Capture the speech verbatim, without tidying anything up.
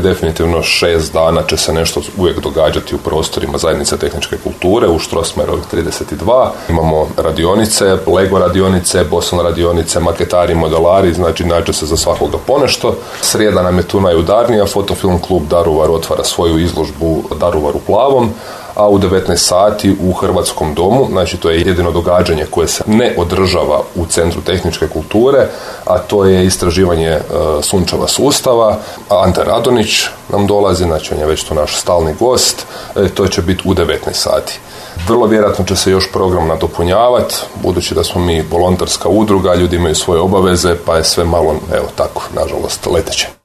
definitivno šest dana će se nešto uvijek događati u prostorima zajednice tehničke kulture u Strossmayerovih trideset dva. Imamo radionice, Lego radionice, Boston radionice, maketari, modelari, znači nađe se za svakoga ponešto. Srijeda nam je tu najudarnija, Fotofilm klub Daruvar otvara svoju izložbu Daruvar u plavom, a u devetnaest sati u Hrvatskom domu, znači to je jedino događanje koje se ne održava u Centru tehničke kulture, a to je istraživanje e, sunčeva sustava. Ante Radonić nam dolazi, znači on je već tu naš stalni gost, e, to će biti u devetnaest sati. Vrlo vjerojatno će se još program nadopunjavati, budući da smo mi volonterska udruga, ljudi imaju svoje obaveze, pa je sve malo, evo tako, nažalost, leteće.